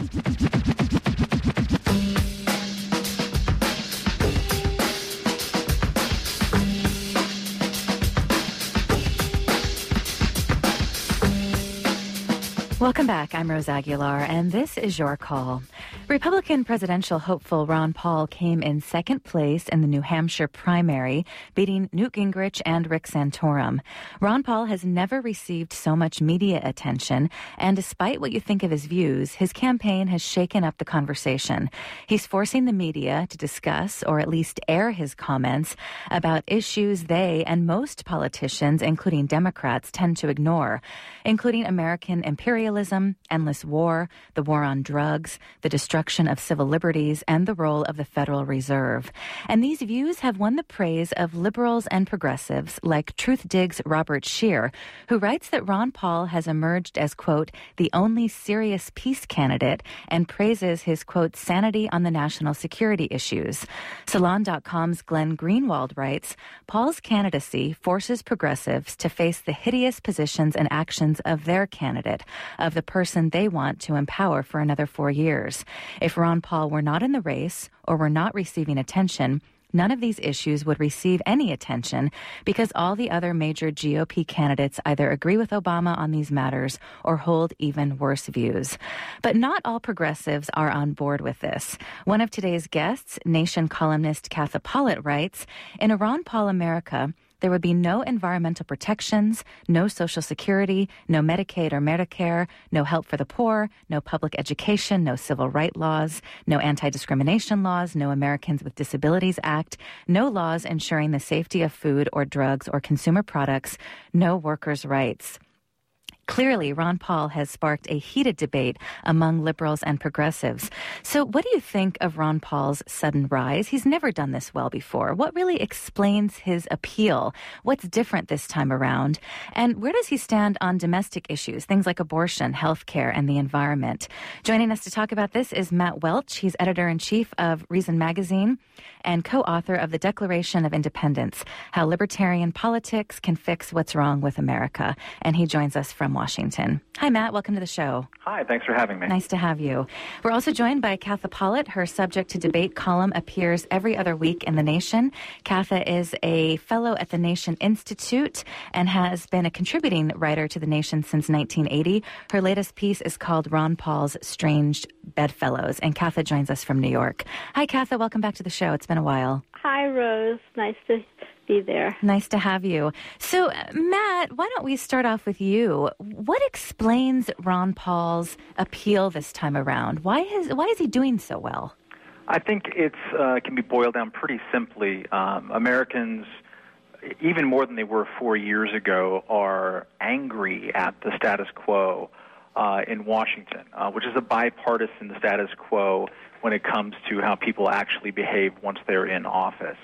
Welcome back. I'm Rose Aguilar, and this is your call. Republican presidential hopeful Ron Paul came in second place in the New Hampshire primary, beating Newt Gingrich and Rick Santorum. Ron Paul has never received so much media attention, and despite what you think of his views, his campaign has shaken up the conversation. He's forcing the media to discuss, or at least air his comments, about issues they and most politicians, including Democrats, tend to ignore, including American imperialism, endless war, the war on drugs, the destruction of civil liberties, and the role of the Federal Reserve. And these views have won the praise of liberals and progressives like Truthdig's Robert Scheer, who writes that Ron Paul has emerged as, quote, the only serious peace candidate, and praises his, quote, sanity on the national security issues. Salon.com's Glenn Greenwald writes, Paul's candidacy forces progressives to face the hideous positions and actions of their candidate, of the person they want to empower for another 4 years. If Ron Paul were not in the race or were not receiving attention, none of these issues would receive any attention because all the other major GOP candidates either agree with Obama on these matters or hold even worse views. But not all progressives are on board with this. One of today's guests, Nation columnist Katha Pollitt, writes, in a Ron Paul America, there would be no environmental protections, no Social Security, no Medicaid or Medicare, no help for the poor, no public education, no civil rights laws, no anti-discrimination laws, no Americans with Disabilities Act, no laws ensuring the safety of food or drugs or consumer products, no workers' rights. Clearly, Ron Paul has sparked a heated debate among liberals and progressives. So what do you think of Ron Paul's sudden rise? He's never done this well before. What really explains his appeal? What's different this time around? And where does he stand on domestic issues, things like abortion, health care, and the environment? Joining us to talk about this is Matt Welch. He's editor-in-chief of Reason Magazine and co-author of the Declaration of Independence, How Libertarian Politics Can Fix What's Wrong with America. And he joins us from Washington. Hi, Matt. Welcome to the show. Hi. Thanks for having me. Nice to have you. We're also joined by Katha Pollitt. Her Subject to Debate column appears every other week in The Nation. Katha is a fellow at the Nation Institute and has been a contributing writer to The Nation since 1980. Her latest piece is called Ron Paul's Strange Bedfellows, and Katha joins us from New York. Hi, Katha. Welcome back to the show. It's been a while. Hi, Rose. Nice to be there. Nice to have you. So, Matt, why don't we start off with you? What explains Ron Paul's appeal this time around? Why is he doing so well? I think it can be boiled down pretty simply. Americans, even more than they were 4 years ago, are angry at the status quo in Washington, which is a bipartisan status quo when it comes to how people actually behave once they're in office.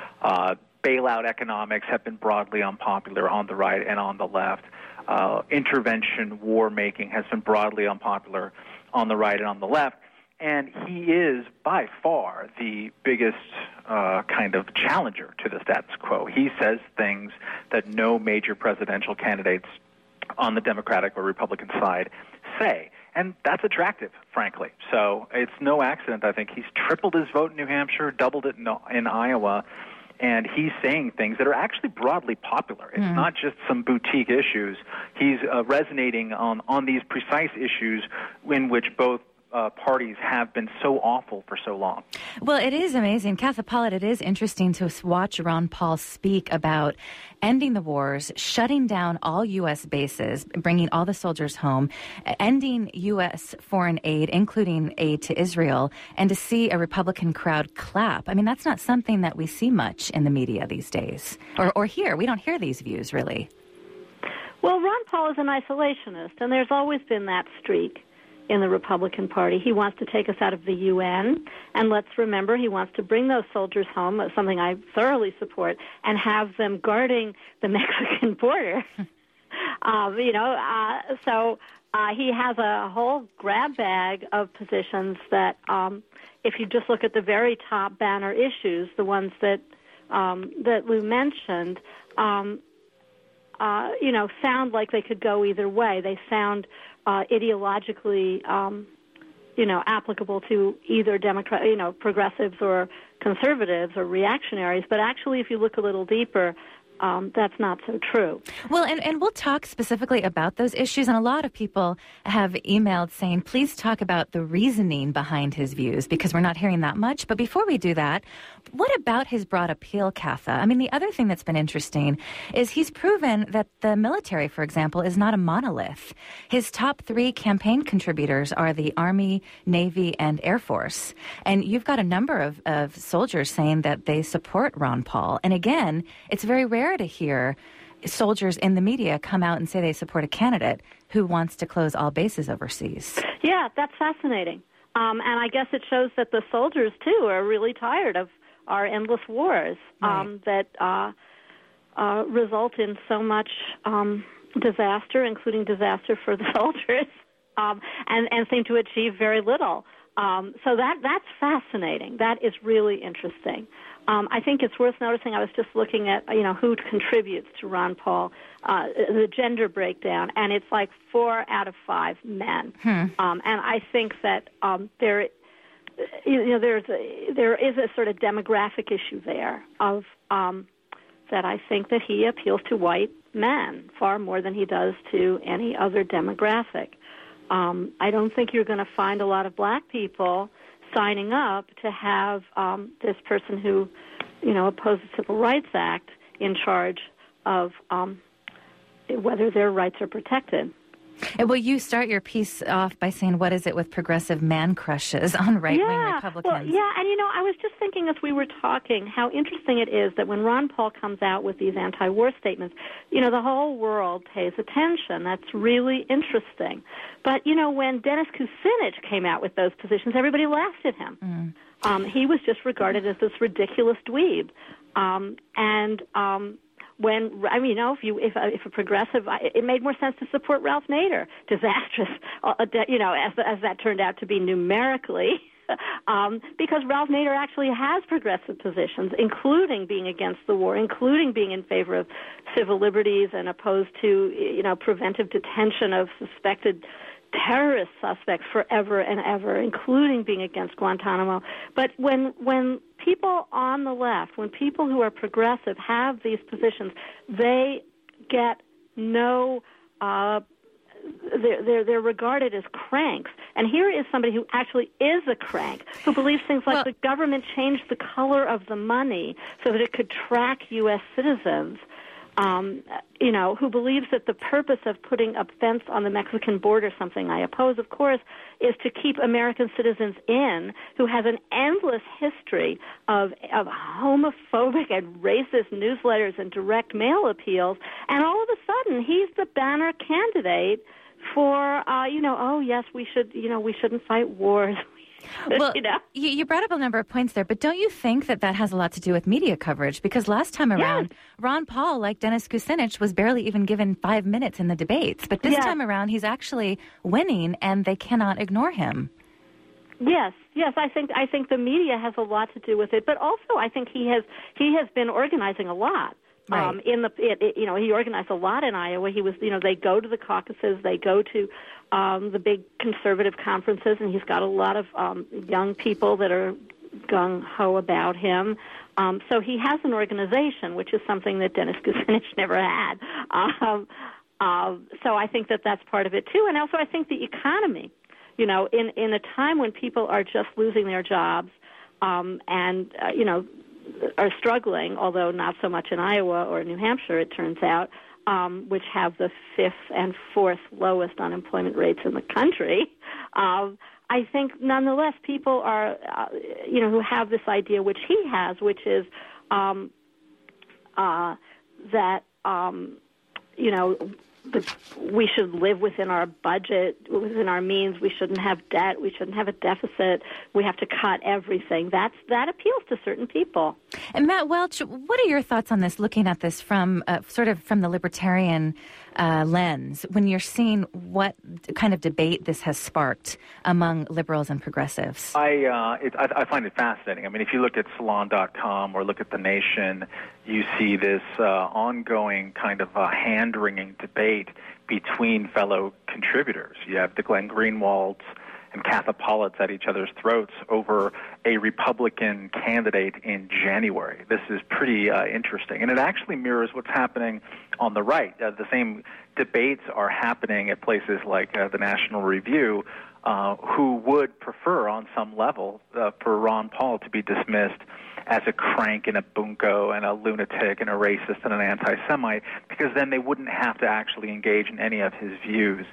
Bailout economics have been broadly unpopular on the right and on the left. Intervention, war making has been broadly unpopular on the right and on the left. And he is, by far, the biggest kind of challenger to the status quo. He says things that no major presidential candidates on the Democratic or Republican side say. And that's attractive, frankly. So it's no accident, I think. He's tripled his vote in New Hampshire, doubled it in Iowa. And he's saying things that are actually broadly popular. It's not just some boutique issues. He's resonating on these precise issues in which both parties have been so awful for so long. Well, it is amazing. Katha Pollitt, it is interesting to watch Ron Paul speak about ending the wars, shutting down all U.S. bases, bringing all the soldiers home, ending U.S. foreign aid, including aid to Israel, and to see a Republican crowd clap. I mean, that's not something that we see much in the media these days, or hear. We don't hear these views, really. Well, Ron Paul is an isolationist, and there's always been that streak in the Republican Party. He wants to take us out of the UN, and let's remember he wants to bring those soldiers home, something I thoroughly support, and have them guarding the Mexican border. So he has a whole grab bag of positions that, if you just look at the very top banner issues, the ones that Lou mentioned, sound like they could go either way. They sound ideologically applicable to either progressives or conservatives or reactionaries. But actually, if you look a little deeper, that's not so true. Well, and we'll talk specifically about those issues, and a lot of people have emailed saying, please talk about the reasoning behind his views, because we're not hearing that much. But before we do that, what about his broad appeal, Katha? I mean, the other thing that's been interesting is he's proven that the military, for example, is not a monolith. His top 3 campaign contributors are the Army, Navy, and Air Force. And you've got a number of soldiers saying that they support Ron Paul. And again, it's very rare to hear soldiers in the media come out and say they support a candidate who wants to close all bases overseas. Yeah, that's fascinating. And I guess it shows that the soldiers, too, are really tired of our endless wars that result in so much disaster, including disaster for the soldiers, and seem to achieve very little. So that's fascinating. That is really interesting. I think it's worth noticing, I was just looking at, who contributes to Ron Paul, the gender breakdown, and it's like 4 out of 5 men. And I think that there is a sort of demographic issue there of that I think that he appeals to white men far more than he does to any other demographic. I don't think you're going to find a lot of black people signing up to have this person who, opposes the Civil Rights Act in charge of whether their rights are protected. Well, you start your piece off by saying, what is it with progressive man crushes on right-wing Republicans? Well, and I was just thinking as we were talking how interesting it is that when Ron Paul comes out with these anti-war statements, the whole world pays attention. That's really interesting. But, when Dennis Kucinich came out with those positions, everybody laughed at him. He was just regarded as this ridiculous dweeb. If a progressive, it made more sense to support Ralph Nader, disastrous, as that turned out to be numerically, because Ralph Nader actually has progressive positions, including being against the war, including being in favor of civil liberties and opposed to, preventive detention of suspected terrorist suspects forever and ever, including being against Guantanamo. But when people on the left, when people who are progressive have these positions, they get no, they're regarded as cranks. And here is somebody who actually is a crank, who believes things like the government changed the color of the money so that it could track U.S. citizens. Who believes that the purpose of putting a fence on the Mexican border, something I oppose, of course, is to keep American citizens in, who has an endless history of homophobic and racist newsletters and direct mail appeals, and all of a sudden he's the banner candidate for, we shouldn't fight wars. Well, you brought up a number of points there, but don't you think that has a lot to do with media coverage? Because last time around, Ron Paul, like Dennis Kucinich, was barely even given 5 minutes in the debates. But this time around, he's actually winning, and they cannot ignore him. Yes, I think the media has a lot to do with it, but also I think he has been organizing a lot. Right. He organized a lot in Iowa. He was, they go to the caucuses, they go to the big conservative conferences, and he's got a lot of young people that are gung-ho about him. So he has an organization, which is something that Dennis Kucinich never had. So I think that's part of it, too. And also I think the economy, in a time when people are just losing their jobs are struggling, although not so much in Iowa or New Hampshire, it turns out, which have the 5th and 4th lowest unemployment rates in the country. I think, nonetheless, people are, who have this idea, which he has, which is that, we should live within our budget, within our means. We shouldn't have debt. We shouldn't have a deficit. We have to cut everything. That appeals to certain people. And Matt Welch, what are your thoughts on this, looking at this from sort of from the libertarian lens, when you're seeing what kind of debate this has sparked among liberals and progressives? I find it fascinating. I mean, if you look at Salon.com or look at The Nation, you see this ongoing kind of hand-wringing debate between fellow contributors. You have the Glenn Greenwalds and catapults at each other's throats over a Republican candidate in January. This is pretty interesting, and it actually mirrors what's happening on the right. The same debates are happening at places like the National Review, who would prefer on some level for Ron Paul to be dismissed as a crank and a bunco and a lunatic and a racist and an anti-Semite, because then they wouldn't have to actually engage in any of his views.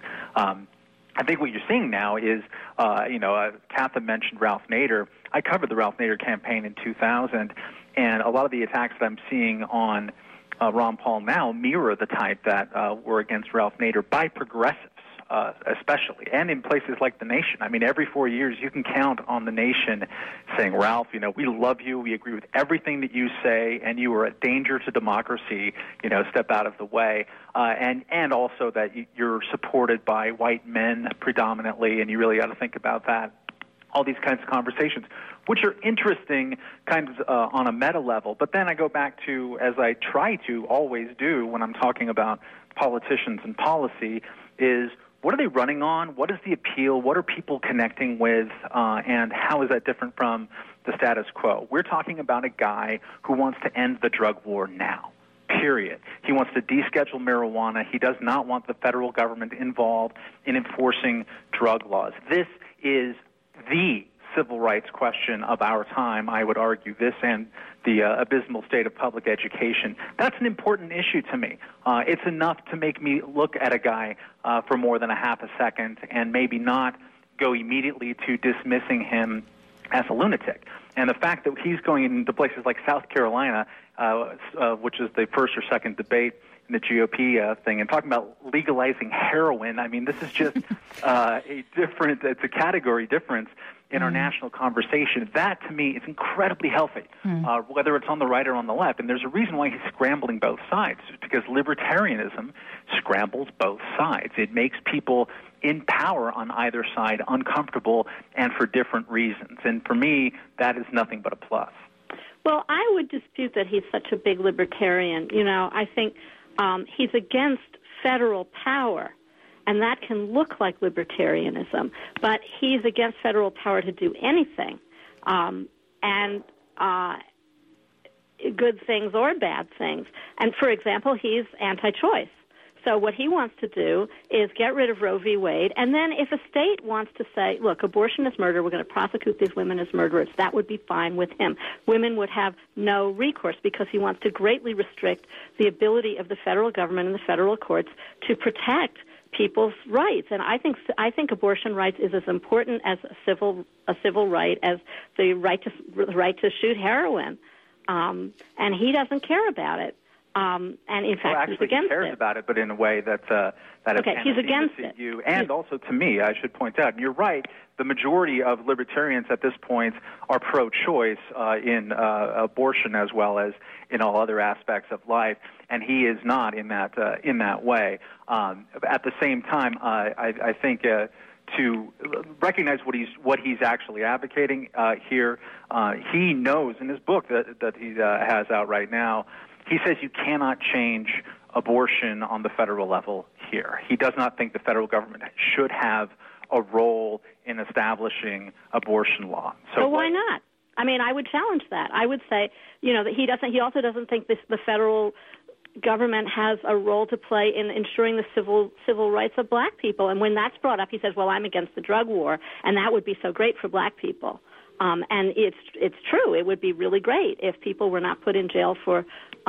I think what you're seeing now is, Catherine mentioned Ralph Nader. I covered the Ralph Nader campaign in 2000, and a lot of the attacks that I'm seeing on Ron Paul now mirror the type that were against Ralph Nader by progressives, especially, and in places like The Nation. I mean, every 4 years you can count on The Nation saying, Ralph, we love you, we agree with everything that you say, and you are a danger to democracy, step out of the way. And also that you're supported by white men predominantly, and you really got to think about that. All these kinds of conversations, which are interesting kind of on a meta level. But then I go back to, as I try to always do when I'm talking about politicians and policy, is what are they running on? What is the appeal? What are people connecting with? And how is that different from the status quo? We're talking about a guy who wants to end the drug war now, period. He wants to deschedule marijuana. He does not want the federal government involved in enforcing drug laws. This is the civil rights question of our time, I would argue, this and the abysmal state of public education. That's an important issue to me. It's enough to make me look at a guy for more than a half a second and maybe not go immediately to dismissing him as a lunatic. And the fact that he's going into places like South Carolina, which is the first or second debate in the GOP thing, and talking about legalizing heroin, I mean, this is just it's a category difference in our national conversation. That, to me, is incredibly healthy, whether it's on the right or on the left. And there's a reason why he's scrambling both sides, because libertarianism scrambles both sides. It makes people in power on either side uncomfortable, and for different reasons. And for me, that is nothing but a plus. Well, I would dispute that he's such a big libertarian. I think he's against federal power, and that can look like libertarianism, but he's against federal power to do anything, and good things or bad things. And, for example, he's anti-choice. So what he wants to do is get rid of Roe v. Wade, and then if a state wants to say, look, abortion is murder, we're going to prosecute these women as murderers, that would be fine with him. Women would have no recourse, because he wants to greatly restrict the ability of the federal government and the federal courts to protect people's rights. And I think abortion rights is as important as a civil right as the right to shoot heroin. And he doesn't care about it. And in fact, he's against he cares it. about it, but in a way that he's against it. You, and also to me, I should point out, and you're right, the majority of libertarians at this point are pro-choice in abortion as well as in all other aspects of life, and he is not in that way. At the same time, I think to recognize what he's actually advocating here, he knows in his book that he has out right now. He says you cannot change abortion on the federal level here. He does not think the federal government should have a role in establishing abortion law. So why not? I mean, I would challenge that. I would say, that he doesn't. He also doesn't think the federal government has a role to play in ensuring the civil rights of black people. And when that's brought up, he says, well, I'm against the drug war, and that would be so great for black people. And it's true. It would be really great if people were not put in jail for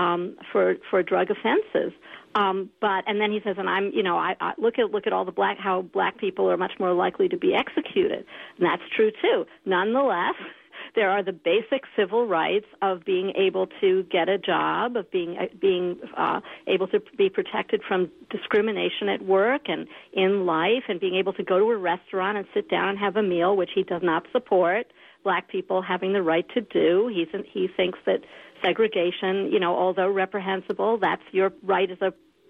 drug offenses. And then he says, and I look at all how black people are much more likely to be executed, and that's true too. Nonetheless, there are the basic civil rights of being able to get a job, of being able to be protected from discrimination at work and in life, and being able to go to a restaurant and sit down and have a meal, which he does not support. Black people having the right to do. He thinks that segregation, although reprehensible, that's your right as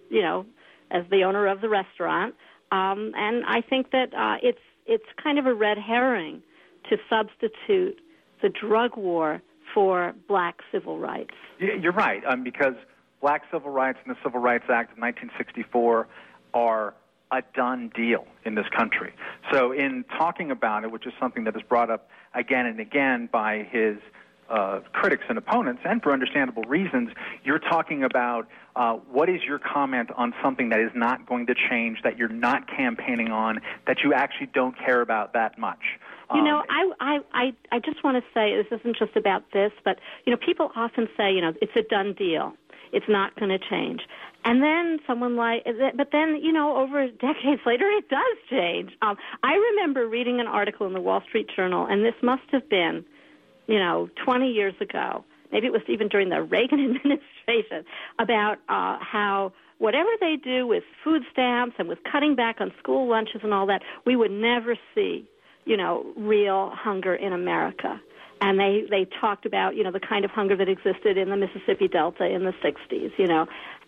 as the owner of the restaurant. And I think that it's kind of a red herring to substitute the drug war for black civil rights. You're right, because black civil rights and the Civil Rights Act of 1964 are a done deal in this country. So in talking about it, which is something that is brought up again and again by his critics and opponents, and for understandable reasons, you're talking about what is your comment on something that is not going to change, that you're not campaigning on, that you actually don't care about that much. I just want to say this isn't just about this, but, people often say, it's a done deal. It's not going to change. And then but then, over decades later, it does change. I remember reading an article in the Wall Street Journal, and this must have been, 20 years ago. Maybe it was even during the Reagan administration, about how whatever they do with food stamps and with cutting back on school lunches and all that, we would never see, real hunger in America. And they talked about, the kind of hunger that existed in the Mississippi Delta in the 60s,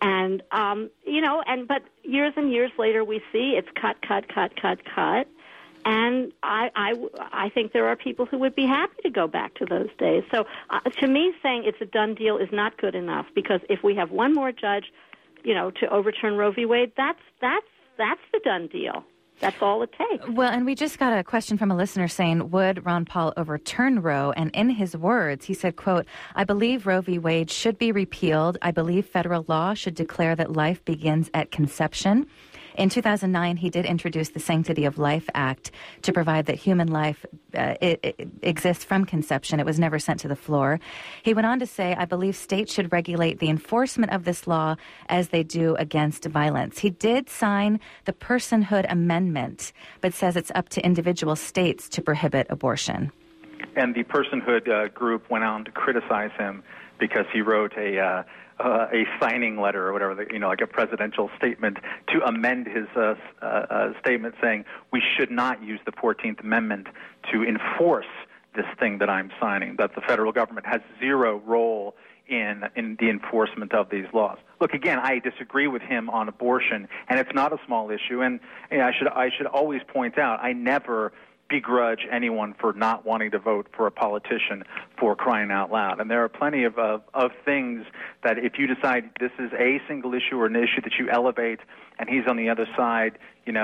but years and years later we see it's cut. And I think there are people who would be happy to go back to those days. So to me, saying it's a done deal is not good enough, because if we have one more judge, to overturn Roe v. Wade, that's the done deal. That's all it takes. Well, and we just got a question from a listener saying, would Ron Paul overturn Roe? And in his words, he said, quote, "I believe Roe v. Wade should be repealed. I believe federal law should declare that life begins at conception. In 2009, he did introduce the Sanctity of Life Act to provide that human life it exists from conception. It was never sent to the floor." He went on to say, "I believe states should regulate the enforcement of this law as they do against violence." He did sign the Personhood Amendment, but says it's up to individual states to prohibit abortion. And the Personhood group went on to criticize him because he wrote a signing letter or whatever, like a presidential statement to amend his statement saying we should not use the 14th Amendment to enforce this thing that I'm signing, that the federal government has zero role in the enforcement of these laws. Look, again, I disagree with him on abortion, and it's not a small issue. And I should always point out, I never begrudge anyone for not wanting to vote for a politician, for crying out loud. And there are plenty of things that if you decide this is a single issue or an issue that you elevate and he's on the other side,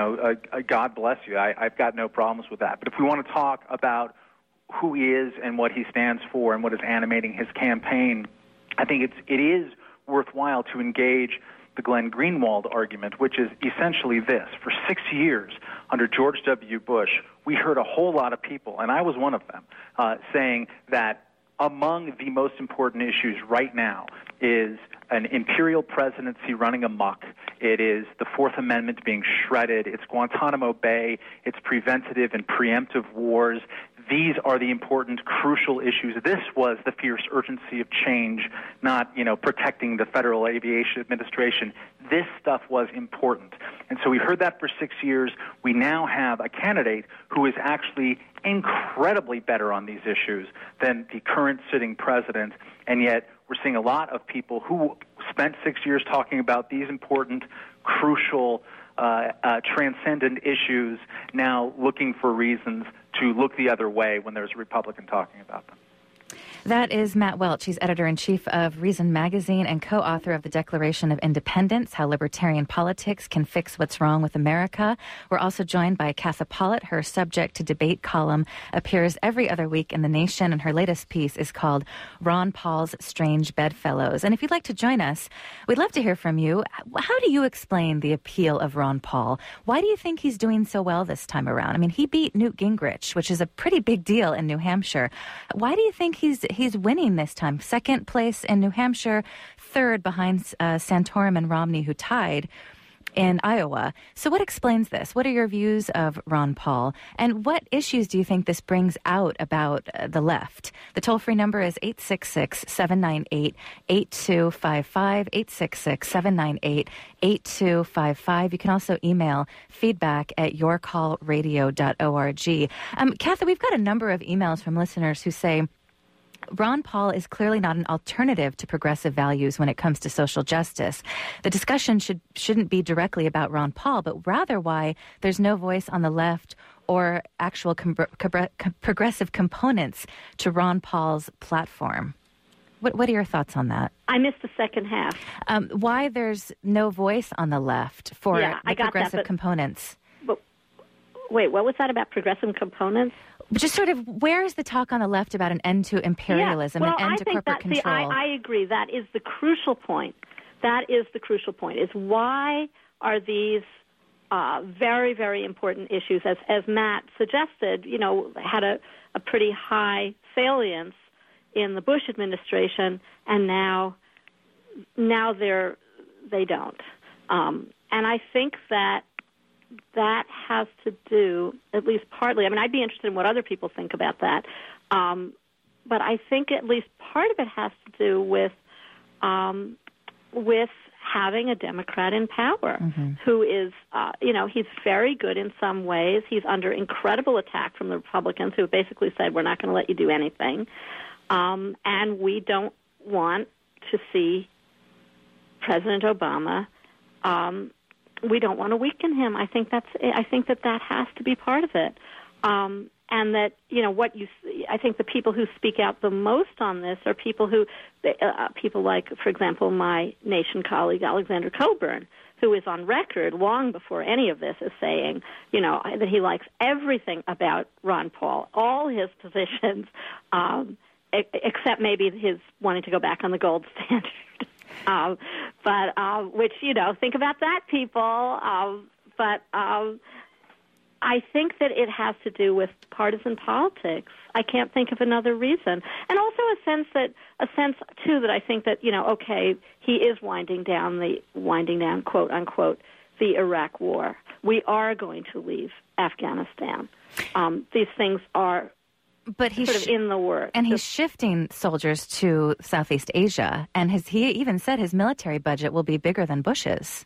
God bless you. I've got no problems with that. But if we want to talk about who he is and what he stands for and what is animating his campaign, I think it is worthwhile to engage the Glenn Greenwald argument, which is essentially this. For 6 years under George W. Bush, we heard a whole lot of people, and I was one of them, saying that among the most important issues right now is an imperial presidency running amok. It is the Fourth Amendment being shredded. It's Guantanamo Bay. It's preventative and preemptive wars. These are the important, crucial issues. This was the fierce urgency of change, not, protecting the Federal Aviation Administration. This stuff was important. And so we heard that for 6 years. We now have a candidate who is actually incredibly better on these issues than the current sitting president, and yet we're seeing a lot of people who spent 6 years talking about these important, crucial, transcendent issues now looking for reasons to look the other way when there's a Republican talking about them. That is Matt Welch. He's editor-in-chief of Reason Magazine and co-author of the Declaration of Independence, How Libertarian Politics Can Fix What's Wrong with America. We're also joined by Katha Pollitt. Her Subject to Debate column appears every other week in The Nation, and her latest piece is called Ron Paul's Strange Bedfellows. And if you'd like to join us, we'd love to hear from you. How do you explain the appeal of Ron Paul? Why do you think he's doing so well this time around? I mean, he beat Newt Gingrich, which is a pretty big deal in New Hampshire. Why do you think he's winning this time? Second place in New Hampshire, third behind Santorum and Romney, who tied in Iowa. So what explains this? What are your views of Ron Paul? And what issues do you think this brings out about the left? The toll-free number is 866-798-8255, 866-798-8255. You can also email feedback@yourcallradio.org. Katha, we've got a number of emails from listeners who say, Ron Paul is clearly not an alternative to progressive values when it comes to social justice. The discussion shouldn't be directly about Ron Paul, but rather why there's no voice on the left or actual progressive components to Ron Paul's platform. What are your thoughts on that? I missed the second half. Why there's no voice on the left for the progressive components? But wait, what was that about progressive components? Just sort of, where is the talk on the left about an end to imperialism, an end to corporate control? I agree. That is the crucial point. That is the crucial point, is why are these very, very important issues, as Matt suggested, had a pretty high salience in the Bush administration, and now they don't. And I think that has to do, at least partly, I'd be interested in what other people think about that, but I think at least part of it has to do with having a Democrat in power who is, he's very good in some ways. He's under incredible attack from the Republicans who basically said, we're not going to let you do anything. And we don't want to see President Obama. We don't want to weaken him. I think that has to be part of it. And that, I think the people who speak out the most on this are people like, for example, my Nation colleague, Alexander Coburn, who is on record long before any of this as saying, that he likes everything about Ron Paul, all his positions, except maybe his wanting to go back on the gold standard. Which, think about that, people. I think that it has to do with partisan politics. I can't think of another reason. And also a sense too that I think that, he is winding down, quote unquote, the Iraq war. We are going to leave Afghanistan. These things are sort of in the works. And he's shifting soldiers to Southeast Asia, and he even said his military budget will be bigger than Bush's.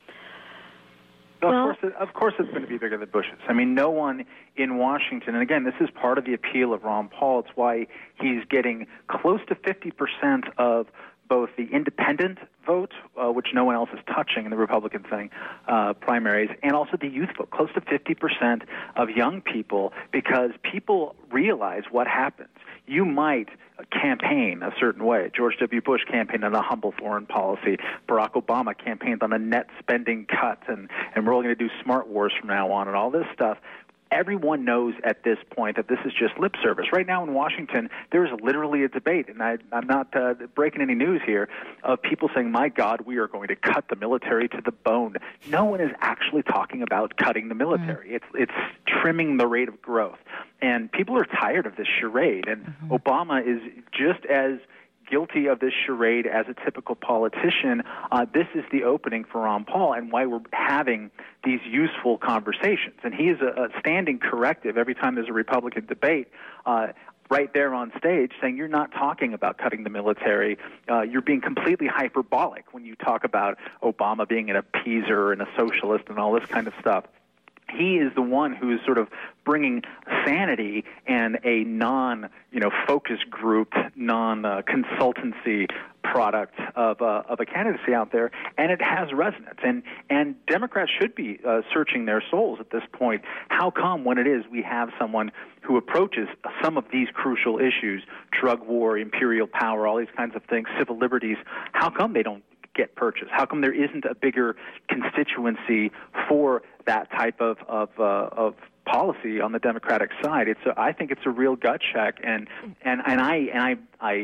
Of course it's going to be bigger than Bush's. No one in Washington, and again, this is part of the appeal of Ron Paul. It's why he's getting close to 50% of both the independent vote, which no one else is touching in the Republican thing, primaries, and also the youth vote, close to 50% of young people, because people realize what happens. You might campaign a certain way. George W. Bush campaigned on a humble foreign policy. Barack Obama campaigned on a net spending cut, and we're all going to do smart wars from now on and all this stuff. Everyone knows at this point that this is just lip service. Right now in Washington, there is literally a debate, and I'm not breaking any news here, of people saying, my God, we are going to cut the military to the bone. No one is actually talking about cutting the military. It's trimming the rate of growth. And people are tired of this charade, and Obama is just as guilty of this charade as a typical politician. This is the opening for Ron Paul and why we're having these useful conversations. And he is a standing corrective every time there's a Republican debate, right there on stage, saying you're not talking about cutting the military. You're being completely hyperbolic when you talk about Obama being an appeaser and a socialist and all this kind of stuff. He is the one who is sort of bringing sanity and a non-focus group, non-consultancy product of a candidacy out there, and it has resonance. And Democrats should be searching their souls at this point. How come when it is we have someone who approaches some of these crucial issues, drug war, imperial power, all these kinds of things, civil liberties, how come they don't get purchased? How come there isn't a bigger constituency for that type of policy on the Democratic side? I think it's a real gut check, and I'm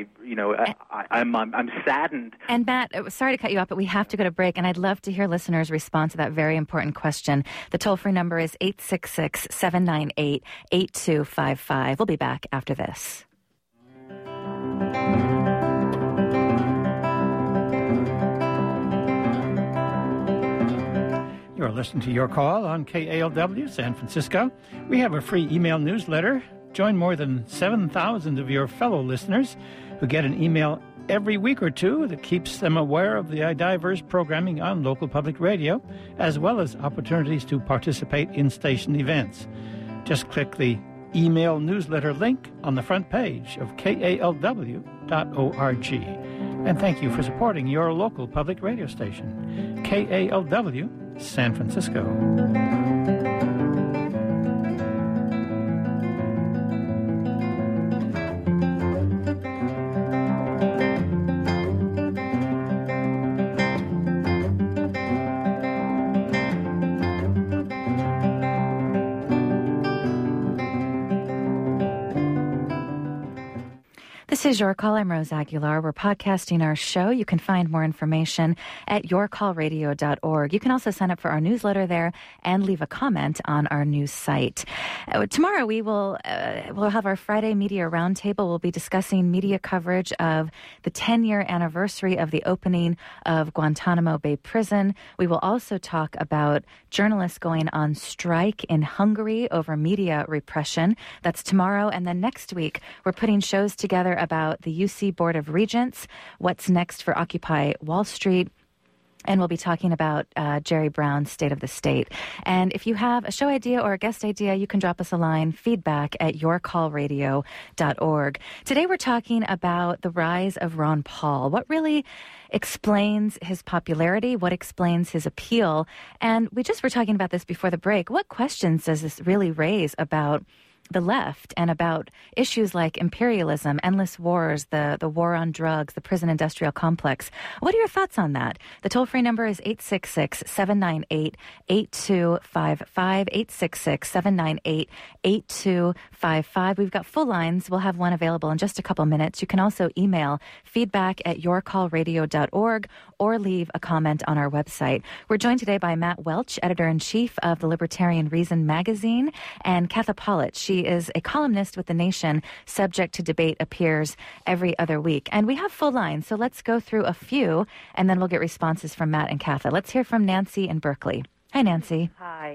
saddened. And Matt, sorry to cut you off, but we have to go to break, and I'd love to hear listeners respond to that very important question. The toll-free number is 866-798-8255. We'll be back after this. You're listening to Your Call on KALW San Francisco. We have a free email newsletter. Join more than 7,000 of your fellow listeners who get an email every week or two that keeps them aware of the diverse programming on local public radio, as well as opportunities to participate in station events. Just click the email newsletter link on the front page of KALW.org. And thank you for supporting your local public radio station, KALW San Francisco. This is Your Call. I'm Rose Aguilar. We're podcasting our show. You can find more information at yourcallradio.org. You can also sign up for our newsletter there and leave a comment on our news site. Tomorrow we'll have our Friday Media Roundtable. We'll be discussing media coverage of the 10-year anniversary of the opening of Guantanamo Bay Prison. We will also talk about journalists going on strike in Hungary over media repression. That's tomorrow. And then next week, we're putting shows together about the UC Board of Regents, what's next for Occupy Wall Street, and we'll be talking about Jerry Brown's State of the State. And if you have a show idea or a guest idea, you can drop us a line, feedback@yourcallradio.org. Today we're talking about the rise of Ron Paul. What really explains his popularity? What explains his appeal? And we just were talking about this before the break. What questions does this really raise about the left and about issues like imperialism, endless wars, the war on drugs, the prison industrial complex? What are your thoughts on that? The toll-free number is 866-798-8255, 866-798-8255. We've got full lines. We'll have one available in just a couple minutes. You can also email feedback@yourcallradio.org or leave a comment on our website. We're joined today by Matt Welch, editor-in-chief of the Libertarian Reason magazine, and Katha Pollitt. She is a columnist with The Nation. Subject to Debate appears every other week. And we have full lines, so let's go through a few, and then we'll get responses from Matt and Katha. Let's hear from Nancy in Berkeley. Hi, Nancy. Hi.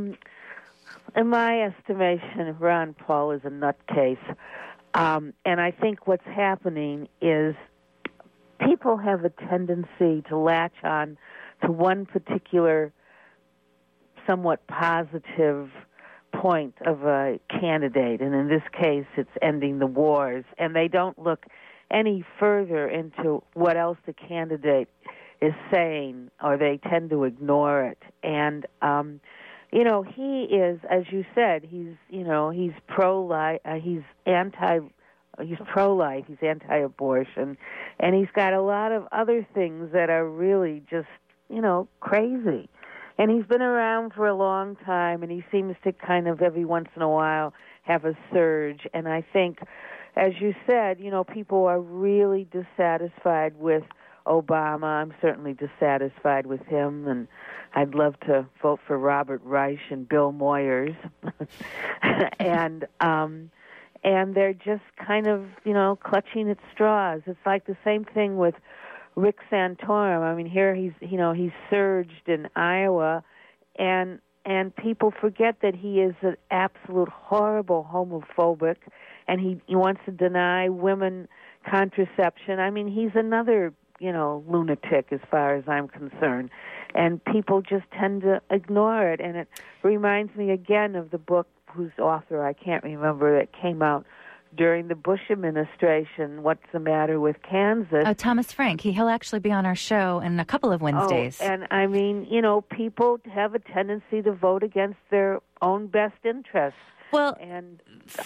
In my estimation, Ron Paul is a nutcase. And I think what's happening is people have a tendency to latch on to one particular somewhat positive point of a candidate, and in this case it's ending the wars, and they don't look any further into what else the candidate is saying, or they tend to ignore it. And he is, as you said, he's pro-life, he's pro-life, he's anti-abortion, and he's got a lot of other things that are really just crazy. And he's been around for a long time, and he seems to kind of every once in a while have a surge. And I think, as you said, people are really dissatisfied with Obama. I'm certainly dissatisfied with him, and I'd love to vote for Robert Reich and Bill Moyers. and they're just kind of, clutching at straws. It's like the same thing with Rick Santorum. I mean, here he's surged in Iowa, and people forget that he is an absolute horrible homophobic, and he wants to deny women contraception. I mean, he's another, lunatic as far as I'm concerned, and people just tend to ignore it. And it reminds me again of the book whose author I can't remember, that came out during the Bush administration, What's the Matter with Kansas? Oh, Thomas Frank. He'll actually be on our show in a couple of Wednesdays. Oh, and I mean, people have a tendency to vote against their own best interests. Well, and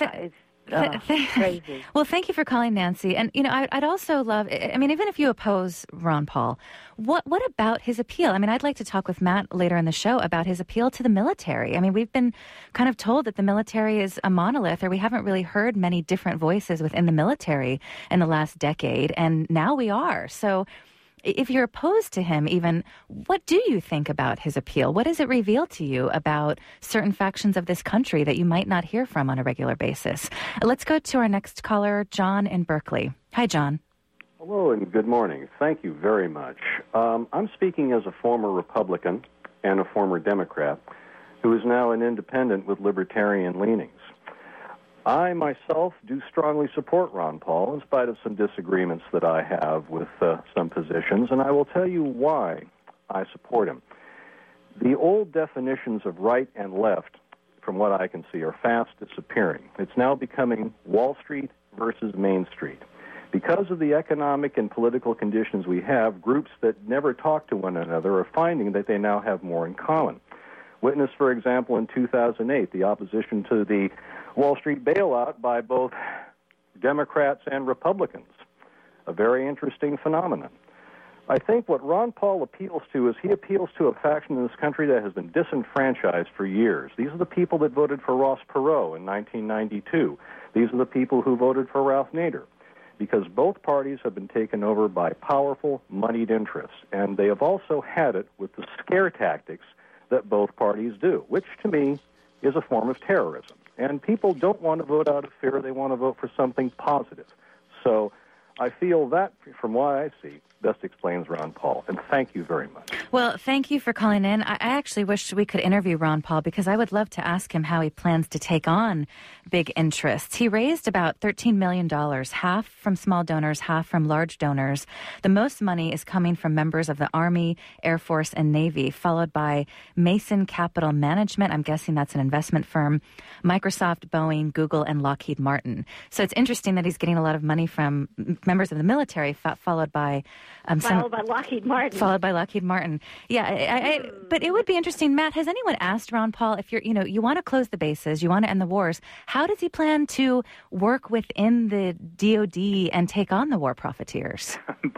it's crazy. Well, thank you for calling, Nancy. And, I'd also love, even if you oppose Ron Paul, what about his appeal? I mean, I'd like to talk with Matt later in the show about his appeal to the military. I mean, we've been kind of told that the military is a monolith, or we haven't really heard many different voices within the military in the last decade, and now we are. So if you're opposed to him even, what do you think about his appeal? What does it reveal to you about certain factions of this country that you might not hear from on a regular basis? Let's go to our next caller, John in Berkeley. Hi, John. Hello and good morning. Thank you very much. I'm speaking as a former Republican and a former Democrat who is now an independent with libertarian leanings. I myself do strongly support Ron Paul in spite of some disagreements that I have with some positions, and I will tell you why I support him. The old definitions of right and left, from what I can see, are fast disappearing. It's now becoming Wall Street versus Main Street. Because of the economic and political conditions we have, groups that never talk to one another are finding that they now have more in common. Witness, for example, in 2008, the opposition to the Wall Street bailout by both Democrats and Republicans. A very interesting phenomenon. I think what Ron Paul appeals to is he appeals to a faction in this country that has been disenfranchised for years. These are the people that voted for Ross Perot in 1992. These are the people who voted for Ralph Nader. because both parties have been taken over by powerful, moneyed interests, and they have also had it with the scare tactics that both parties do, which to me is a form of terrorism. And people don't want to vote out of fear. They want to vote for something positive. So I feel that, from what I see, best explains Ron Paul. And thank you very much. Well, thank you for calling in. I actually wish we could interview Ron Paul because I would love to ask him how he plans to take on big interests. He raised about $13 million, half from small donors, half from large donors. The most money is coming from members of the Army, Air Force, and Navy, followed by Mason Capital Management. I'm guessing that's an investment firm, Microsoft, Boeing, Google, and Lockheed Martin. So it's interesting that he's getting a lot of money from members of the military, followed by Lockheed Martin. Followed by Lockheed Martin. Yeah, but it would be interesting, Matt. Has anyone asked Ron Paul if you want to close the bases, you want to end the wars? How does he plan to work within the DoD and take on the war profiteers?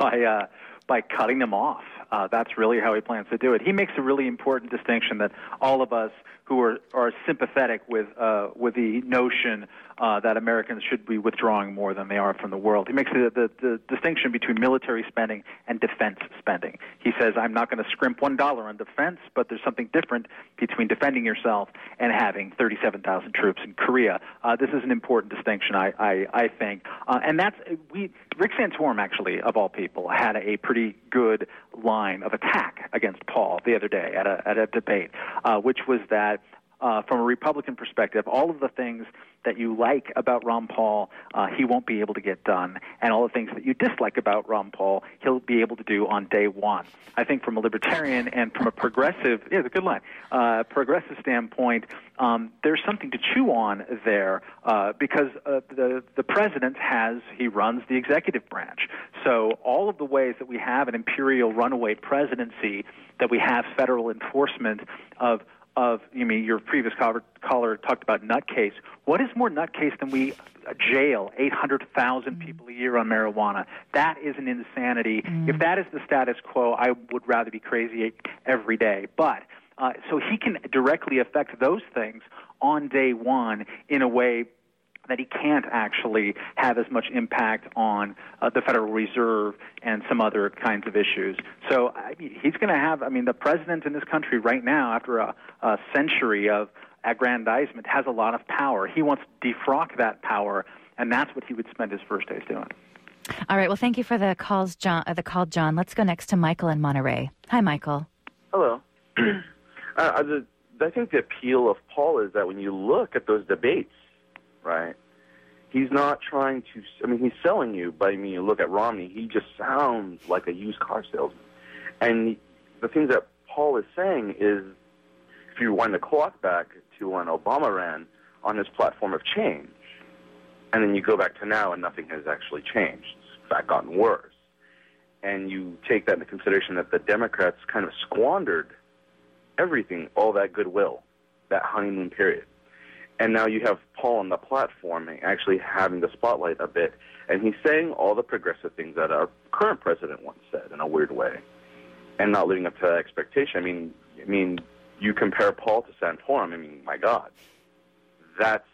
By cutting them off. That's really how he plans to do it. He makes a really important distinction that all of us who are sympathetic with the notion that Americans should be withdrawing more than they are from the world. He makes the distinction between military spending and defense spending. He says, I'm not going to scrimp $1 on defense, but there's something different between defending yourself and having 37,000 troops in Korea. This is an important distinction, I think. And Rick Santorum, actually, of all people, had a pretty good line of attack against Paul the other day at a debate, which was that from a Republican perspective, all of the things that you like about Ron Paul, he won't be able to get done, and all the things that you dislike about Ron Paul, he'll be able to do on day one. I think from a libertarian and from a progressive, it's a good line, progressive standpoint, there's something to chew on there because the president he runs the executive branch. So all of the ways that we have an imperial runaway presidency, that we have federal enforcement of your previous caller talked about nutcase. What is more nutcase than we jail 800,000 people a year on marijuana? That is an insanity. If that is the status quo, I would rather be crazy every day. But so he can directly affect those things on day one in a way that he can't actually have as much impact on the Federal Reserve and some other kinds of issues. So he's going to have, the president in this country right now, after a century of aggrandizement, has a lot of power. He wants to defrock that power, and that's what he would spend his first days doing. All right. Well, thank you for the call, John. Let's go next to Michael in Monterey. Hi, Michael. Hello. I think the appeal of Paul is that when you look at those debates, right, he's not trying to, he's selling you, but you look at Romney, he just sounds like a used car salesman. And the things that Paul is saying is, if you wind the clock back to when Obama ran on his platform of change, and then you go back to now and nothing has actually changed. It's in fact gotten worse. And you take that into consideration that the Democrats kind of squandered everything, all that goodwill, that honeymoon period. And now you have Paul on the platform actually having the spotlight a bit, and he's saying all the progressive things that our current president once said in a weird way, and not living up to that expectation. You compare Paul to Santorum. My God, that.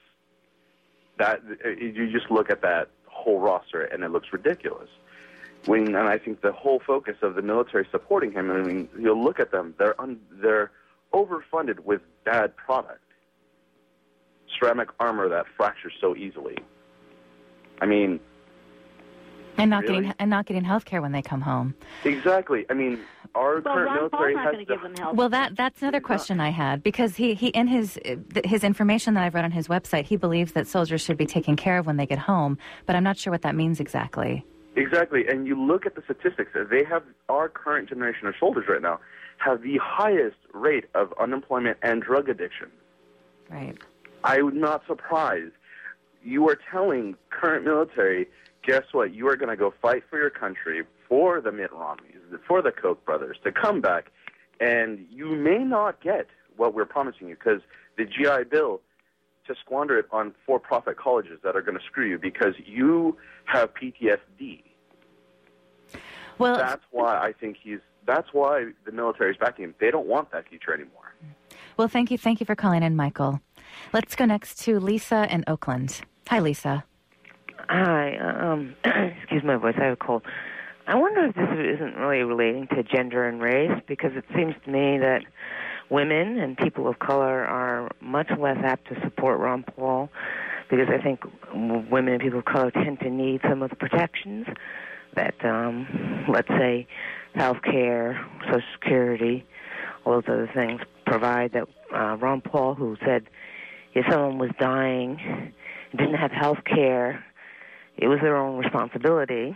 You just look at that whole roster, and it looks ridiculous. And I think the whole focus of the military supporting him. You'll look at them; they're overfunded with bad product. Ceramic armor that fractures so easily. And not really? getting health care when they come home. Exactly. Our current military Paul's not going to give them health. Well, that's another question I had, because he in his information that I've read on his website, he believes that soldiers should be taken care of when they get home, but I'm not sure what that means exactly. Exactly. And you look at the statistics. They have, our current generation of soldiers right now have the highest rate of unemployment and drug addiction. Right. I'm not surprised. You are telling current military, guess what? You are going to go fight for your country, for the Mitt Romneys, for the Koch brothers, to come back, and you may not get what we're promising you, because the GI Bill, to squander it on for-profit colleges that are going to screw you because you have PTSD. Well, that's why the military is backing him. They don't want that future anymore. Well, thank you for calling in, Michael. Let's go next to Lisa in Oakland. Hi, Lisa. Hi. Excuse my voice. I have a cold. I wonder if this isn't really relating to gender and race, because it seems to me that women and people of color are much less apt to support Ron Paul, because I think women and people of color tend to need some of the protections that, let's say, health care, Social Security, all those other things provide, that Ron Paul, who said if someone was dying and didn't have health care, it was their own responsibility.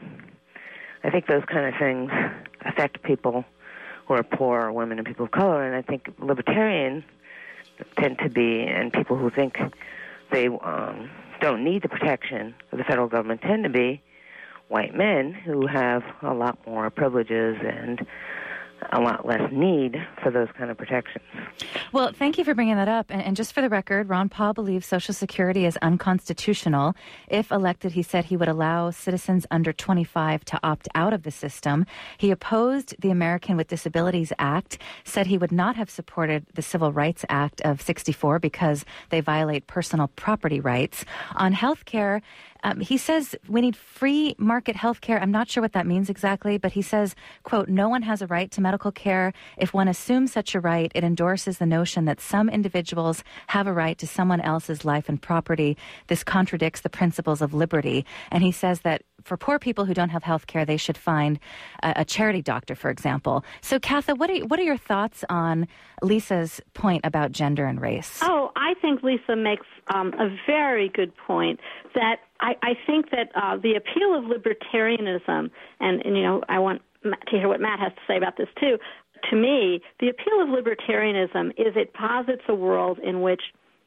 I think those kind of things affect people who are poor, women and people of color, and I think libertarians tend to be, and people who think they don't need the protection of the federal government tend to be white men who have a lot more privileges and a lot less need for those kind of protections. Well, thank you for bringing that up. And just for the record, Ron Paul believes Social Security is unconstitutional. If elected, he said he would allow citizens under 25 to opt out of the system. He opposed the American with Disabilities Act, said he would not have supported the Civil Rights Act of 64 because they violate personal property rights. On health care, he says we need free market health care. I'm not sure what that means exactly, but he says, quote, no one has a right to medical care. If one assumes such a right, it endorses the notion that some individuals have a right to someone else's life and property. This contradicts the principles of liberty. And he says that for poor people who don't have health care, they should find a charity doctor, for example. So, Katha, what are your thoughts on Lisa's point about gender and race? Oh, I think Lisa makes a very good point, that I think that the appeal of libertarianism, and you know, I want to hear what Matt has to say about this too. To me, the appeal of libertarianism is it posits a world in which,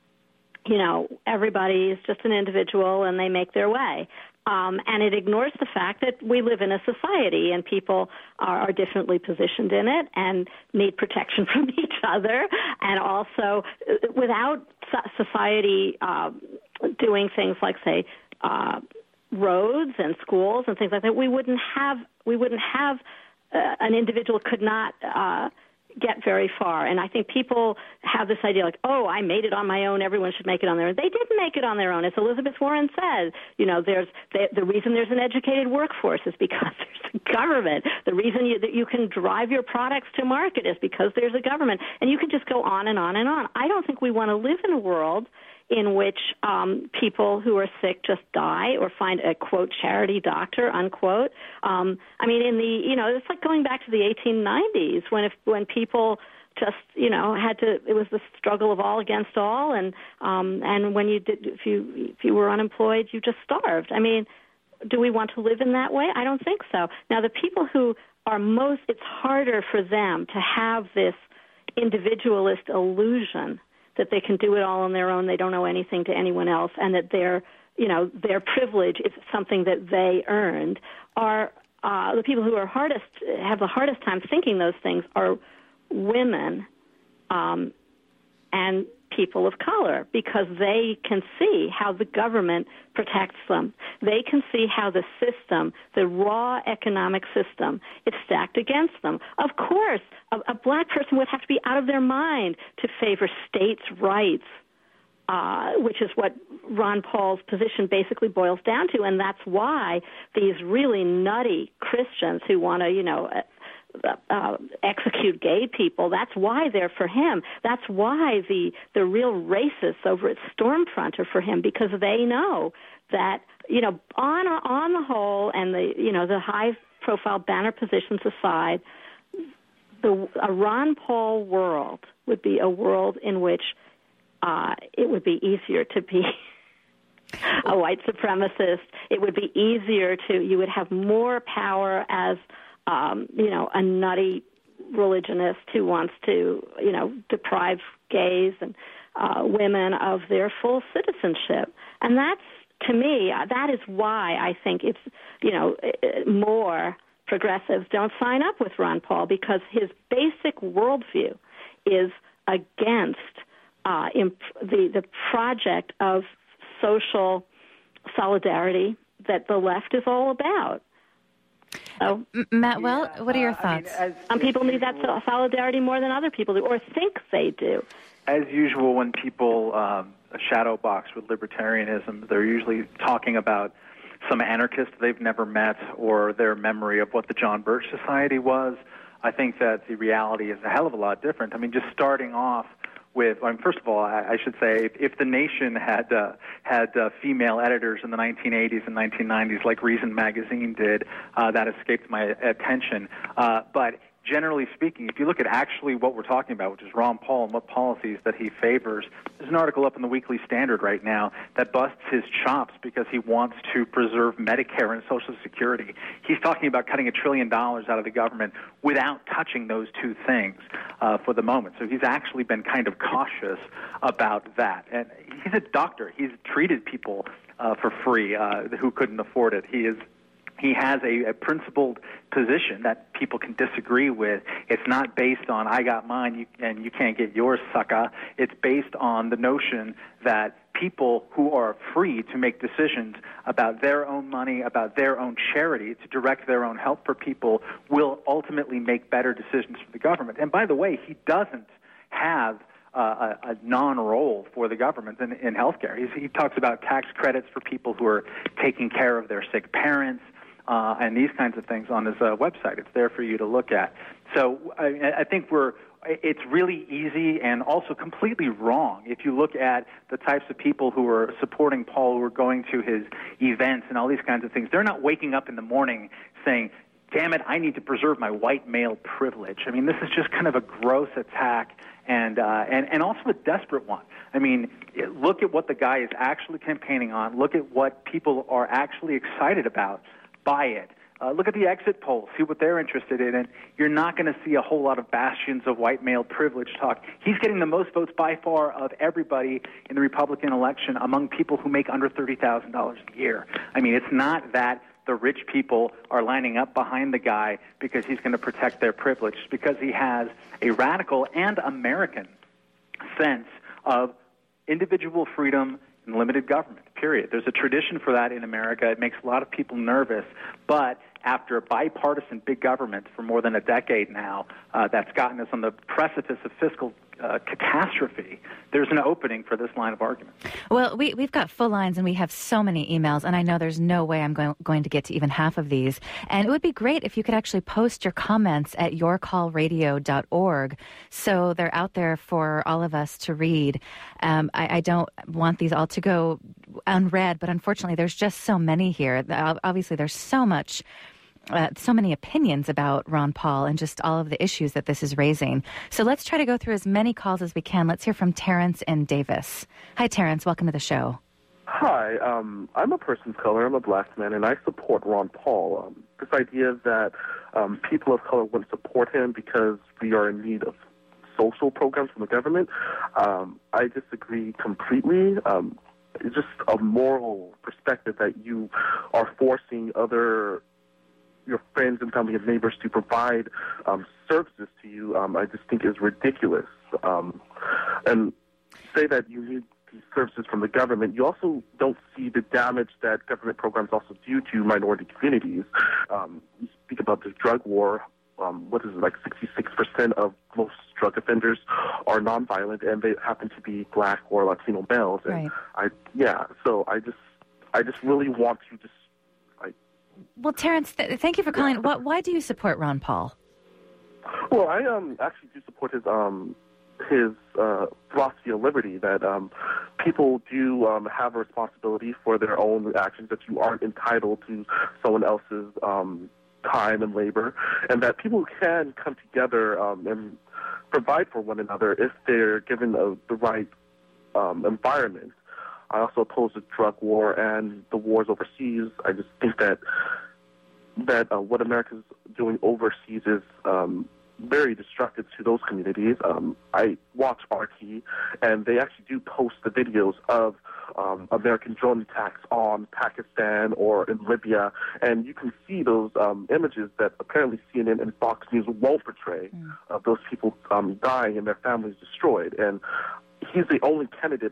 you know, everybody is just an individual and they make their way. And it ignores the fact that we live in a society and people are differently positioned in it and need protection from each other. And also, without society doing things like, say, roads and schools and things like that, we wouldn't have an individual could not get very far. And I think people have this idea like, oh, I made it on my own, everyone should make it on their own. They didn't make it on their own. As Elizabeth Warren said, you know, the reason there's an educated workforce is because there's a government. The reason you can drive your products to market is because there's a government. And you can just go on and on and on. I don't think we want to live in a world in which people who are sick just die or find a, quote, charity doctor, unquote. I mean, it's like going back to the 1890s when people just, you know, it was the struggle of all against all, and when if you were unemployed, you just starved. I mean, do we want to live in that way? I don't think so. Now, the people who are it's harder for them to have this individualist illusion that they can do it all on their own, they don't owe anything to anyone else, and that their their privilege is something that they earned, are the people who are have the hardest time thinking those things are women and people of color, because they can see how the government protects them. They can see how the system, the raw economic system, is stacked against them. Of course, a black person would have to be out of their mind to favor states' rights, which is what Ron Paul's position basically boils down to, and that's why these really nutty Christians who want to, execute gay people, that's why they're for him. That's why the real racists over at Stormfront are for him, because they know that, on the whole, and the high-profile banner positions aside, a Ron Paul world would be a world in which it would be easier to be a white supremacist. It would be easier you would have more power as a nutty religionist who wants to, deprive gays and women of their full citizenship. And that's, to me, that is why I think it's, more progressives don't sign up with Ron Paul, because his basic worldview is against the project of social solidarity that the left is all about. So, Matt, what are your thoughts? Some people need that solidarity more than other people do, or think they do. As usual, when people shadow box with libertarianism, they're usually talking about some anarchist they've never met or their memory of what the John Birch Society was. I think that the reality is a hell of a lot different. I mean, just starting off with, first of all, I should say, if the Nation had female editors in the 1980s and 1990s, like Reason magazine did, that escaped my attention. But generally speaking, if you look at actually what we're talking about, which is Ron Paul and what policies that he favors, there's an article up in the Weekly Standard right now that busts his chops because he wants to preserve Medicare and Social Security. He's talking about cutting $1 trillion out of the government without touching those two things for the moment. So he's actually been kind of cautious about that. And he's a doctor. He's treated people for free who couldn't afford it. He has a principled position that people can disagree with. It's not based on, I got mine and you can't get yours, sucker. It's based on the notion that people who are free to make decisions about their own money, about their own charity, to direct their own help for people, will ultimately make better decisions for the government. And by the way, he doesn't have a non-role for the government in healthcare. He talks about tax credits for people who are taking care of their sick parents, and these kinds of things on his website. It's there for you to look at. So I think it's really easy and also completely wrong if you look at the types of people who are supporting Paul, who are going to his events and all these kinds of things. They're not waking up in the morning saying, damn it, I need to preserve my white male privilege. I mean, this is just kind of a gross attack and also a desperate one. I mean, look at what the guy is actually campaigning on. Look at what people are actually excited about. Buy it. Look at the exit polls. See what they're interested in. And you're not going to see a whole lot of bastions of white male privilege talk. He's getting the most votes by far of everybody in the Republican election among people who make under $30,000 a year. I mean, it's not that the rich people are lining up behind the guy because he's going to protect their privilege. It's because he has a radical and American sense of individual freedom and limited government, period. There's a tradition for that in America. It makes a lot of people nervous. But after a bipartisan big government for more than a decade now, that's gotten us on the precipice of fiscal catastrophe, there's an opening for this line of argument. Well, we've got full lines and we have so many emails, and I know there's no way I'm going to get to even half of these. And it would be great if you could actually post your comments at yourcallradio.org so they're out there for all of us to read. I don't want these all to go unread, but unfortunately there's just so many here. Obviously there's so many opinions about Ron Paul and just all of the issues that this is raising. So let's try to go through as many calls as we can. Let's hear from Terrence in Davis. Hi, Terrence. Welcome to the show. Hi. I'm a person of color. I'm a black man, and I support Ron Paul. This idea that people of color wouldn't support him because we are in need of social programs from the government, I disagree completely. It's just a moral perspective that you are forcing your friends and family and neighbors to provide services to you, I just think is ridiculous. And say that you need these services from the government, you also don't see the damage that government programs also do to minority communities. You speak about this drug war. What is it, like 66% of most drug offenders are nonviolent, and they happen to be black or Latino males. And right. So I just really want to just. Well, Terrence, thank you for calling. Yeah. Why do you support Ron Paul? Well, I actually do support his philosophy of liberty, that people do have a responsibility for their own actions, that you aren't entitled to someone else's time and labor, and that people can come together and provide for one another if they're given the right environment. I also oppose the drug war and the wars overseas. I just think that what America's doing overseas is very destructive to those communities. I watch RT, and they actually do post the videos of American drone attacks on Pakistan or in Libya, and you can see those images that apparently CNN and Fox News won't portray of those people dying and their families destroyed. And he's the only candidate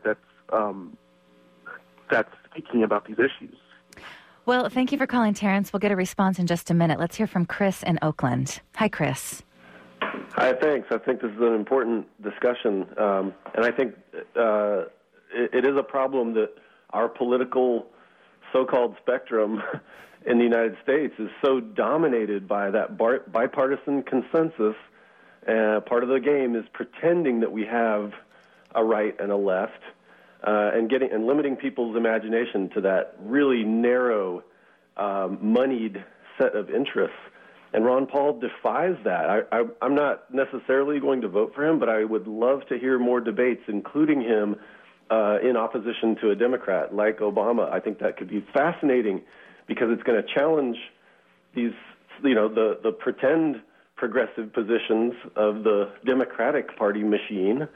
that's speaking about these issues. Well, thank you for calling, Terrence. We'll get a response in just a minute. Let's hear from Chris in Oakland. Hi, Chris. Hi, thanks. I think this is an important discussion, and I think it is a problem that our political so-called spectrum in the United States is so dominated by that bipartisan consensus. Part of the game is pretending that we have a right and a left, and limiting people's imagination to that really narrow, moneyed set of interests. And Ron Paul defies that. I'm not necessarily going to vote for him, but I would love to hear more debates, including him in opposition to a Democrat like Obama. I think that could be fascinating because it's going to challenge these, the pretend progressive positions of the Democratic Party machine,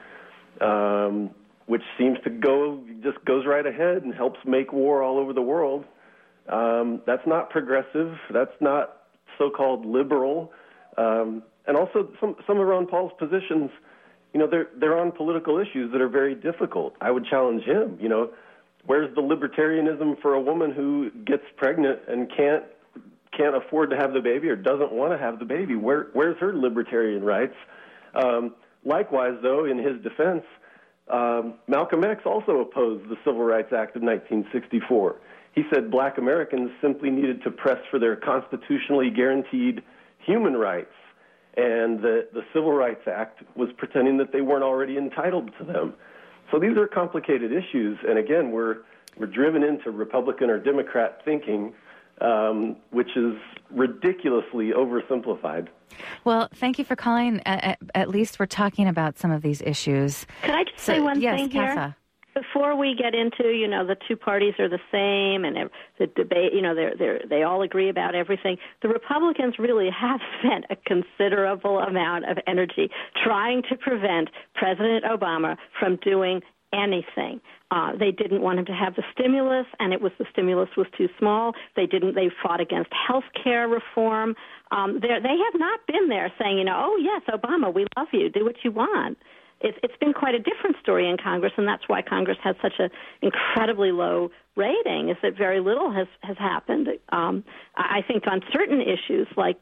which seems to just goes right ahead and helps make war all over the world. That's not progressive. That's not so-called liberal. And also some of Ron Paul's positions, they're on political issues that are very difficult. I would challenge him. Where's the libertarianism for a woman who gets pregnant and can't afford to have the baby or doesn't want to have the baby? Where's her libertarian rights? Likewise, though, in his defense, Malcolm X also opposed the Civil Rights Act of 1964. He said black Americans simply needed to press for their constitutionally guaranteed human rights, and the Civil Rights Act was pretending that they weren't already entitled to them. So these are complicated issues, and again, we're driven into Republican or Democrat thinking, which is ridiculously oversimplified. Well, thank you for calling. At least we're talking about some of these issues. Could I just say one thing here? Katha. Before we get into, the two parties are the same and the debate, they all agree about everything, the Republicans really have spent a considerable amount of energy trying to prevent President Obama from doing anything. They didn't want him to have the stimulus, and the stimulus was too small. They fought against health care reform. They have not been there saying, oh, yes, Obama, we love you, do what you want. It's been quite a different story in Congress, and that's why Congress has such an incredibly low rating, is that very little has happened. I think on certain issues like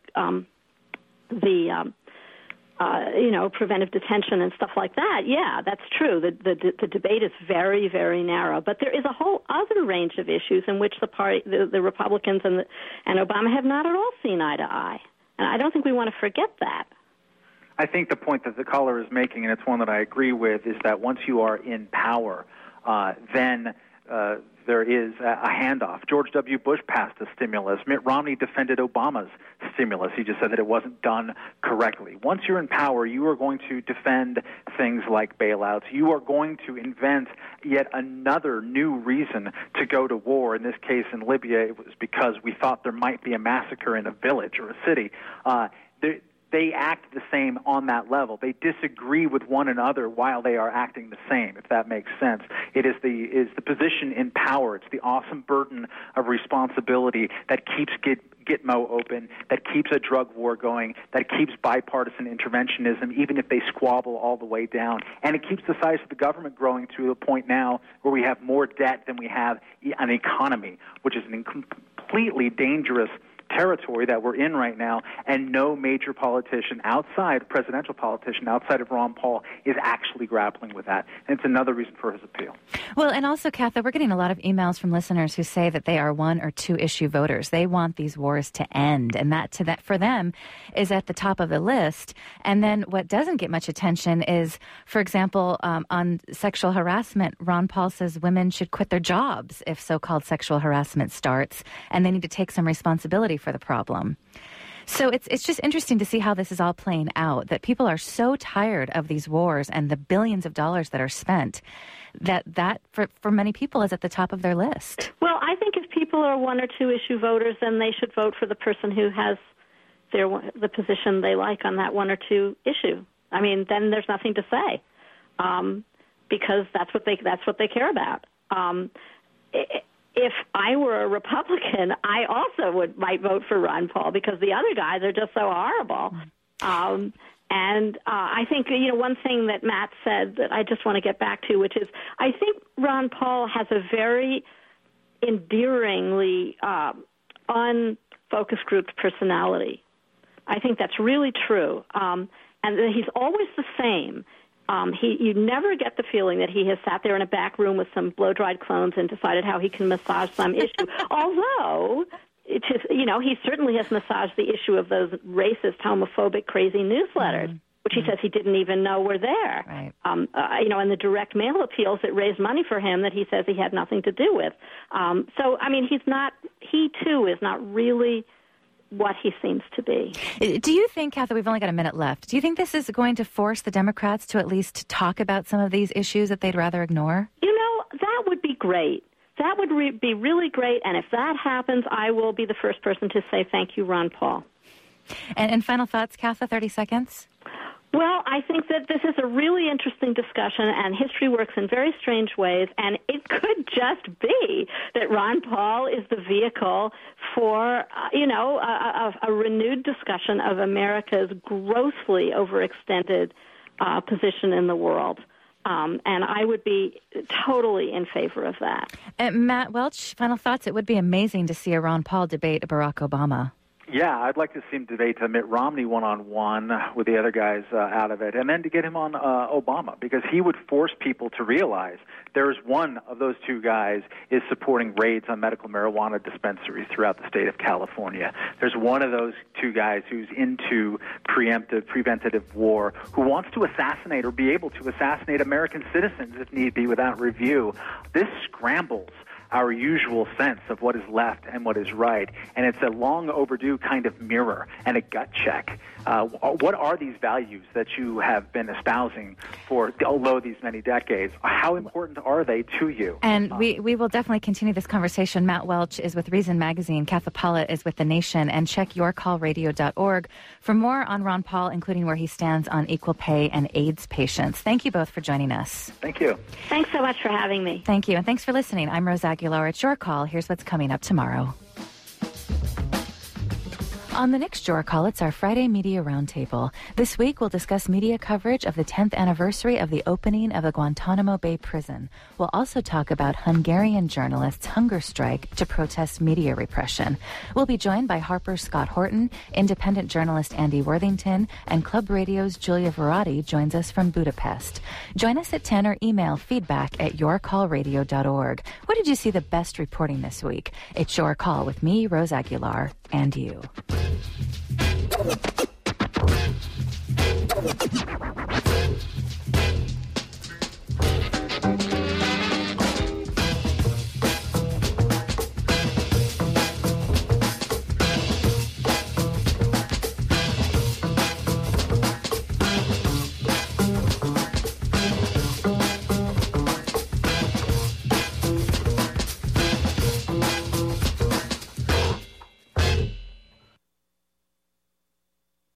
preventive detention and stuff like that, yeah, that's true. The debate is very, very narrow. But there is a whole other range of issues in which the Republicans and Obama have not at all seen eye to eye. And I don't think we want to forget that. I think the point that the caller is making, and it's one that I agree with, is that once you are in power, then there is a handoff. George W. Bush passed a stimulus. Mitt Romney defended Obama's stimulus. He just said that it wasn't done correctly. Once you're in power, you are going to defend things like bailouts. You are going to invent yet another new reason to go to war. In this case, in Libya, it was because we thought there might be a massacre in a village or a city. They act the same on that level. They disagree with one another while they are acting the same, if that makes sense. It is the position in power. It's the awesome burden of responsibility that keeps Gitmo open, that keeps a drug war going, that keeps bipartisan interventionism, even if they squabble all the way down. And it keeps the size of the government growing to a point now where we have more debt than we have an economy, which is a completely dangerous territory that we're in right now, and no major presidential politician outside of Ron Paul is actually grappling with that. And it's another reason for his appeal. Well, and also, Katha, we're getting a lot of emails from listeners who say that they are one or two issue voters. They want these wars to end, and that for them is at the top of the list. And then what doesn't get much attention is, for example, on sexual harassment, Ron Paul says women should quit their jobs if so-called sexual harassment starts, and they need to take some responsibility for the problem. So it's just interesting to see how this is all playing out, that people are so tired of these wars and the billions of dollars that are spent that for many people is at the top of their list. Well, I think if people are one or two issue voters, then they should vote for the person who has the position they like on that one or two issue. I mean, then there's nothing to say, because that's what they care about. If I were a Republican, I also might vote for Ron Paul because the other guys are just so horrible. And I think, one thing that Matt said that I just want to get back to, which is I think Ron Paul has a very endearingly unfocus grouped personality. I think that's really true. And he's always the same. You never get the feeling that he has sat there in a back room with some blow-dried clones and decided how he can massage some issue. Although, he certainly has massaged the issue of those racist, homophobic, crazy newsletters, which he says he didn't even know were there. Right. And the direct mail appeals that raised money for him that he says he had nothing to do with. He too is not really what he seems to be. Do you think, Kathy, we've only got a minute left, do you think this is going to force the Democrats to at least talk about some of these issues that they'd rather ignore? That would be great. That would be really great, and if that happens, I will be the first person to say thank you, Ron Paul. And final thoughts, Kathy, 30 seconds? Well, I think that this is a really interesting discussion, and history works in very strange ways, and it could just be that Ron Paul is the vehicle for, a renewed discussion of America's grossly overextended position in the world. And I would be totally in favor of that. Matt Welch, final thoughts? It would be amazing to see a Ron Paul debate Barack Obama. Yeah, I'd like to see him debate Mitt Romney one-on-one with the other guys out of it, and then to get him on Obama, because he would force people to realize there's one of those two guys is supporting raids on medical marijuana dispensaries throughout the state of California. There's one of those two guys who's into preventative war, who wants to assassinate or be able to assassinate American citizens if need be without review. This scrambles our usual sense of what is left and what is right. And it's a long overdue kind of mirror and a gut check. What are these values that you have been espousing for these many decades? How important are they to you? And we will definitely continue this conversation. Matt Welch is with Reason Magazine. Katha Pollitt is with The Nation. And check yourcallradio.org for more on Ron Paul, including where he stands on equal pay and AIDS patients. Thank you both for joining us. Thank you. Thanks so much for having me. Thank you. And thanks for listening. I'm Rose Aguilar. It's Your Call. Here's what's coming up tomorrow. On the next Your Call, it's our Friday Media Roundtable. This week, we'll discuss media coverage of the 10th anniversary of the opening of the Guantanamo Bay prison. We'll also talk about Hungarian journalists' hunger strike to protest media repression. We'll be joined by Harper's Scott Horton, independent journalist Andy Worthington, and Club Radio's Julia Verratti joins us from Budapest. Join us at 10 or email feedback@yourcallradio.org. What did you see the best reporting this week? It's Your Call with me, Rose Aguilar, and you.